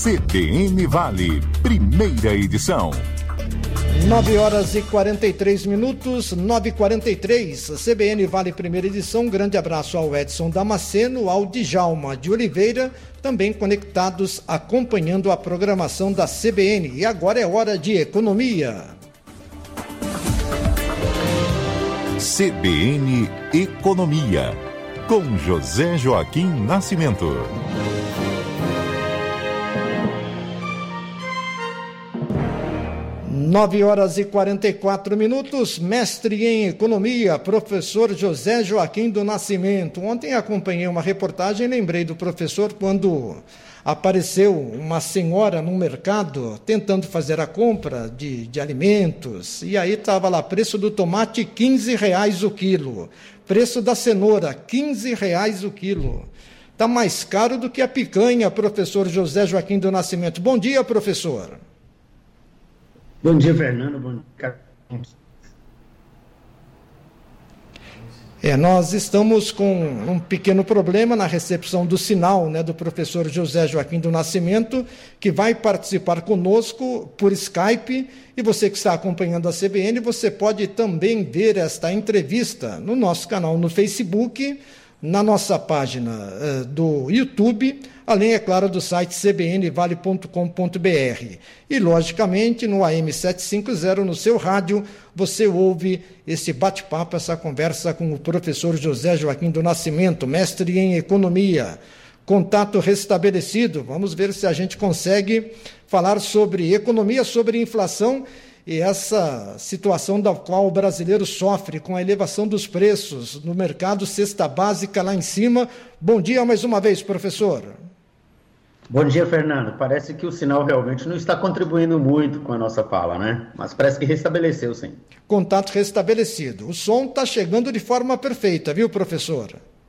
CBN Vale, primeira edição. 9h43, 9h43, CBN Vale, primeira edição. Grande abraço ao Edson Damasceno, ao Djalma de Oliveira, também conectados, acompanhando a programação da CBN. E agora é hora de economia. CBN Economia, com José Joaquim Nascimento. 9h44, mestre em economia, professor José Joaquim do Nascimento. Ontem acompanhei uma reportagem e lembrei do professor quando apareceu uma senhora no mercado tentando fazer a compra de alimentos, e aí estava lá, preço do tomate R$15 o quilo, preço da cenoura R$15 o quilo. Está mais caro do que a picanha, professor José Joaquim do Nascimento. Bom dia, professor. Bom dia, Fernando. Bom dia. Nós estamos com um pequeno problema na recepção do sinal, do professor José Joaquim do Nascimento, que vai participar conosco por Skype. E você que está acompanhando a CBN, você pode também ver esta entrevista no nosso canal no Facebook, na nossa página do YouTube, além, é claro, do site cbnvale.com.br. E, logicamente, no AM 750, no seu rádio, você ouve esse bate-papo, essa conversa com o professor José Joaquim do Nascimento, mestre em economia. Contato restabelecido. Vamos ver se a gente consegue falar sobre economia, sobre inflação e essa situação da qual o brasileiro sofre com a elevação dos preços no mercado, cesta básica lá em cima. Bom dia mais uma vez, professor. Bom dia, Fernando. Parece que o sinal realmente não está contribuindo muito com a nossa fala, né? Mas parece que restabeleceu, sim. Contato restabelecido. O som está chegando de forma perfeita, viu, professor?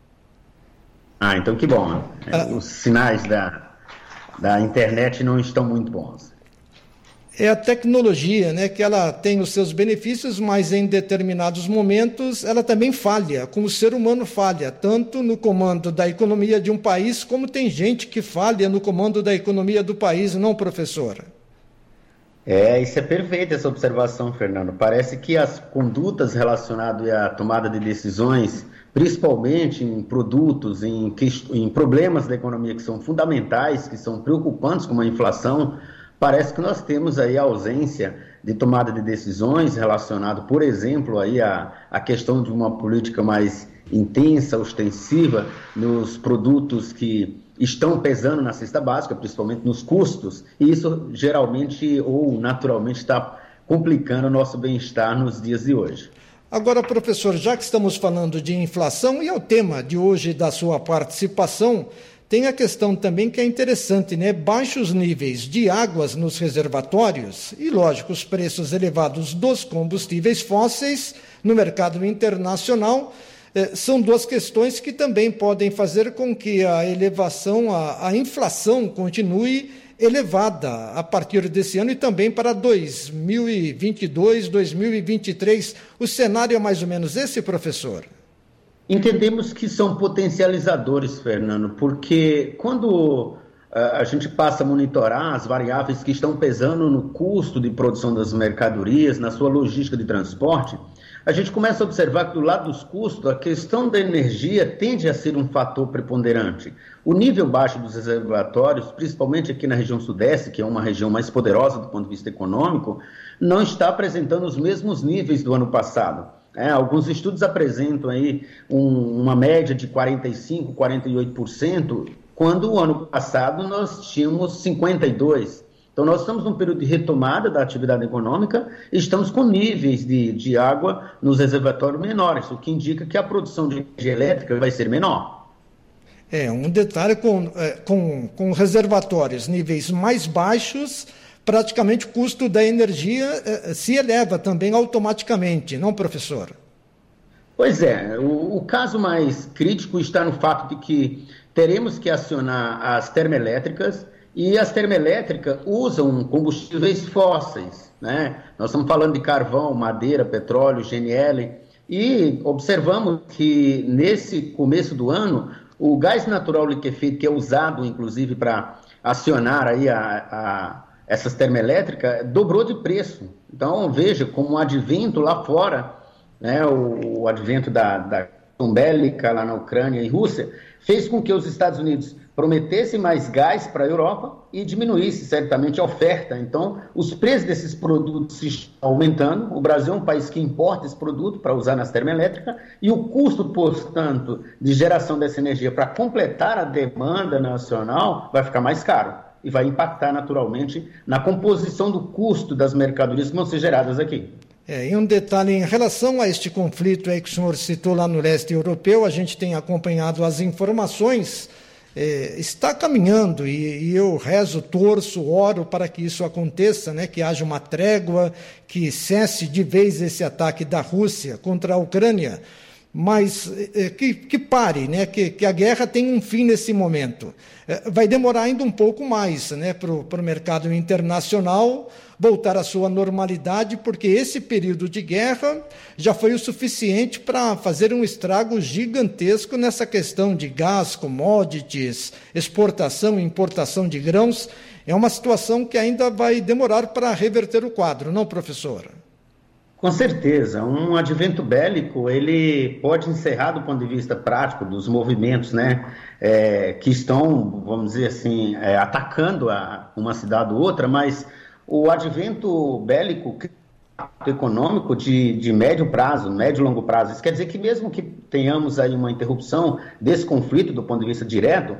Então que bom, né? Os sinais da internet não estão muito bons. É a tecnologia, que ela tem os seus benefícios, mas em determinados momentos ela também falha, como o ser humano falha, tanto no comando da economia de um país, como tem gente que falha no comando da economia do país, não, professor? Isso é perfeito, essa observação, Fernando. Parece que as condutas relacionadas à tomada de decisões, principalmente em produtos, em problemas da economia que são fundamentais, que são preocupantes, como a inflação, parece que nós temos aí a ausência de tomada de decisões relacionado, por exemplo, aí a questão de uma política mais intensa, ostensiva, nos produtos que estão pesando na cesta básica, principalmente nos custos, e isso geralmente ou naturalmente está complicando o nosso bem-estar nos dias de hoje. Agora, professor, já que estamos falando de inflação, e é o tema de hoje da sua participação, tem a questão também que é interessante, baixos níveis de águas nos reservatórios e, lógico, os preços elevados dos combustíveis fósseis no mercado internacional são duas questões que também podem fazer com que a elevação, a inflação continue elevada a partir desse ano e também para 2022, 2023. O cenário é mais ou menos esse, professor? Entendemos que são potencializadores, Fernando, porque quando a gente passa a monitorar as variáveis que estão pesando no custo de produção das mercadorias, na sua logística de transporte, a gente começa a observar que do lado dos custos, a questão da energia tende a ser um fator preponderante. O nível baixo dos reservatórios, principalmente aqui na região sudeste, que é uma região mais poderosa do ponto de vista econômico, não está apresentando os mesmos níveis do ano passado. Alguns estudos apresentam aí uma média de 45%, 48%, quando o ano passado nós tínhamos 52%. Então nós estamos num período de retomada da atividade econômica e estamos com níveis de água nos reservatórios menores, o que indica que a produção de energia elétrica vai ser menor. Um detalhe com reservatórios, níveis mais baixos, praticamente o custo da energia se eleva também automaticamente, não, professor? Pois é, o caso mais crítico está no fato de que teremos que acionar as termoelétricas e as termoelétricas usam combustíveis fósseis, Nós estamos falando de carvão, madeira, petróleo, GNL, e observamos que nesse começo do ano o gás natural liquefeito, que é usado inclusive para acionar aí essas termoelétricas, dobrou de preço. Então, veja como o advento lá fora, né, o advento da bélica lá na Ucrânia e Rússia, fez com que os Estados Unidos prometessem mais gás para a Europa e diminuísse certamente a oferta. Então, os preços desses produtos estão aumentando. O Brasil é um país que importa esse produto para usar nas termoelétricas e o custo, portanto, de geração dessa energia para completar a demanda nacional vai ficar mais caro e vai impactar naturalmente na composição do custo das mercadorias que vão ser geradas aqui. E um detalhe em relação a este conflito aí que o senhor citou lá no leste europeu, a gente tem acompanhado as informações, está caminhando e eu rezo, torço, oro para que isso aconteça, né, que haja uma trégua, que cesse de vez esse ataque da Rússia contra a Ucrânia, mas que pare, né, que a guerra tenha um fim nesse momento. Vai demorar ainda um pouco mais, né, para o mercado internacional voltar à sua normalidade, porque esse período de guerra já foi o suficiente para fazer um estrago gigantesco nessa questão de gás, commodities, exportação e importação de grãos. É uma situação que ainda vai demorar para reverter o quadro, não, professor? Com certeza. Um advento bélico, ele pode encerrar do ponto de vista prático dos movimentos, né, que estão, vamos dizer assim, atacando uma cidade ou outra, mas o advento bélico econômico de médio prazo, médio e longo prazo, isso quer dizer que mesmo que tenhamos aí uma interrupção desse conflito do ponto de vista direto,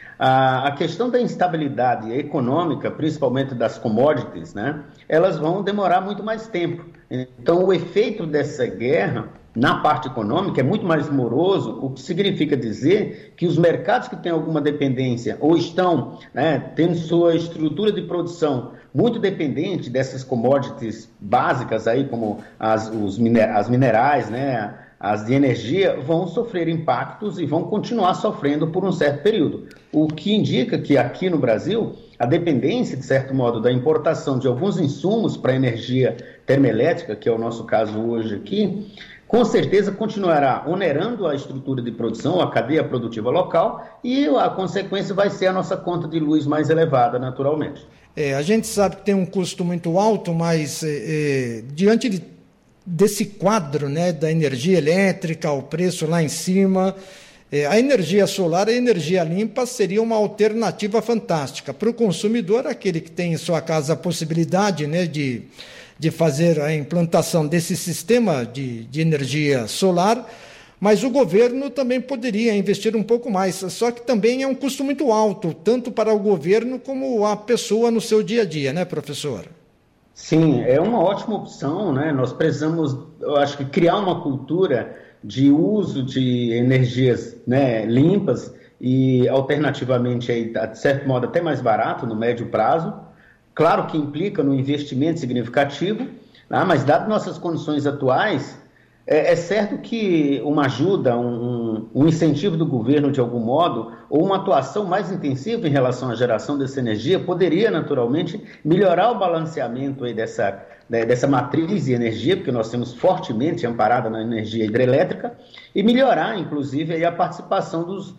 a questão da instabilidade econômica, principalmente das commodities, né, elas vão demorar muito mais tempo. Então, o efeito dessa guerra na parte econômica é muito mais moroso, o que significa dizer que os mercados que têm alguma dependência ou estão, né, tendo sua estrutura de produção muito dependente dessas commodities básicas, aí, como as minerais, né, as de energia, vão sofrer impactos e vão continuar sofrendo por um certo período. O que indica que aqui no Brasil, a dependência, de certo modo, da importação de alguns insumos para a energia termoelétrica, que é o nosso caso hoje aqui, com certeza continuará onerando a estrutura de produção, a cadeia produtiva local, e a consequência vai ser a nossa conta de luz mais elevada, naturalmente. A gente sabe que tem um custo muito alto, mas diante desse quadro, né, da energia elétrica, o preço lá em cima, a energia solar, a energia limpa seria uma alternativa fantástica para o consumidor, aquele que tem em sua casa a possibilidade, né, de fazer a implantação desse sistema de energia solar, mas o governo também poderia investir um pouco mais, só que também é um custo muito alto, tanto para o governo como a pessoa no seu dia a dia, né, professor? Sim, é uma ótima opção, né? Nós precisamos, eu acho que, criar uma cultura de uso de energias, né, limpas e, alternativamente, aí, de certo modo, até mais barato no médio prazo. Claro que implica no investimento significativo, né? Mas, dadas nossas condições atuais, é certo que uma ajuda, um incentivo do governo de algum modo, ou uma atuação mais intensiva em relação à geração dessa energia, poderia naturalmente melhorar o balanceamento aí dessa matriz de energia, porque nós temos fortemente amparada na energia hidrelétrica, e melhorar, inclusive, aí a participação dos,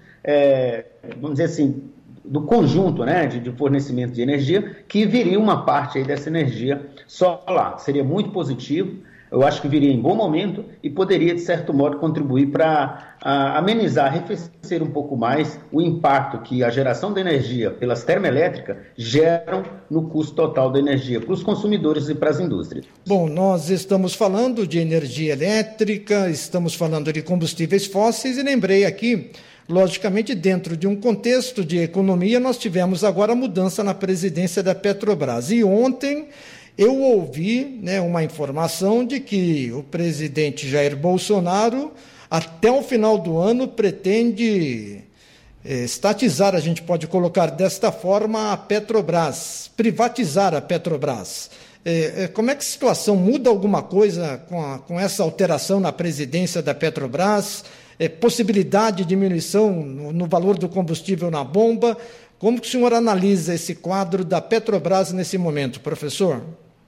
vamos dizer assim, do conjunto, né, de fornecimento de energia, que viria uma parte aí dessa energia solar. Seria muito positivo. Eu acho que viria em bom momento e poderia, de certo modo, contribuir para amenizar, arrefecer um pouco mais o impacto que a geração de energia pelas termoelétricas geram no custo total da energia para os consumidores e para as indústrias. Bom, nós estamos falando de energia elétrica, estamos falando de combustíveis fósseis e lembrei aqui, logicamente, dentro de um contexto de economia, nós tivemos agora a mudança na presidência da Petrobras. E ontem eu ouvi, né, uma informação de que o presidente Jair Bolsonaro, até o final do ano, pretende estatizar, a gente pode colocar desta forma, a Petrobras, privatizar a Petrobras. Como é que a situação muda alguma coisa com essa alteração na presidência da Petrobras? Possibilidade de diminuição no valor do combustível na bomba? Como que o senhor analisa esse quadro da Petrobras nesse momento, professor?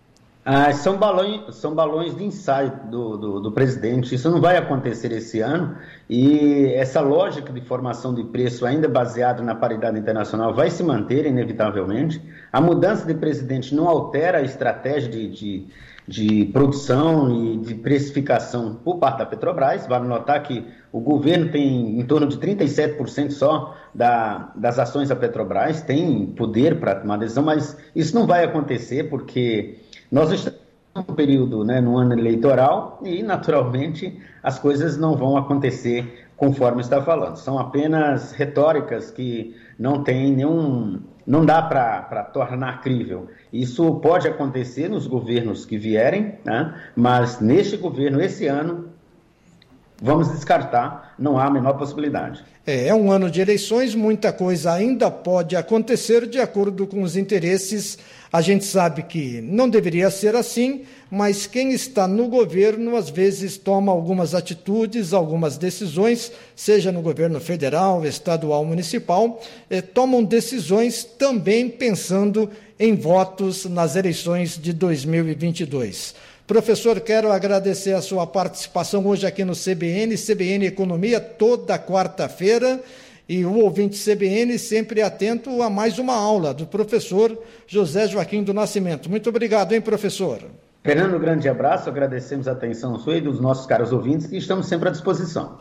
São balões de ensaio do presidente. Isso não vai acontecer esse ano, e essa lógica de formação de preço ainda baseada na paridade internacional vai se manter inevitavelmente. A mudança de presidente não altera a estratégia de produção e de precificação por parte da Petrobras. Vale notar que o governo tem em torno de 37% só das ações da Petrobras, tem poder para tomar decisão, mas isso não vai acontecer porque nós estamos num período, no ano eleitoral, e naturalmente as coisas não vão acontecer conforme está falando. São apenas retóricas que não dá para tornar crível. Isso pode acontecer nos governos que vierem, mas neste governo, esse ano, vamos descartar, não há a menor possibilidade. É um ano de eleições, muita coisa ainda pode acontecer de acordo com os interesses. A gente sabe que não deveria ser assim, mas quem está no governo às vezes toma algumas atitudes, algumas decisões, seja no governo federal, estadual, municipal, tomam decisões também pensando em votos nas eleições de 2022. Professor, quero agradecer a sua participação hoje aqui no CBN Economia, toda quarta-feira, e o ouvinte CBN sempre atento a mais uma aula do professor José Joaquim do Nascimento. Muito obrigado, hein, professor? Fernando, um grande abraço, agradecemos a atenção sua e dos nossos caros ouvintes, e estamos sempre à disposição.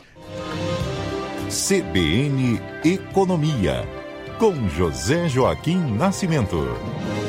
CBN Economia, com José Joaquim Nascimento.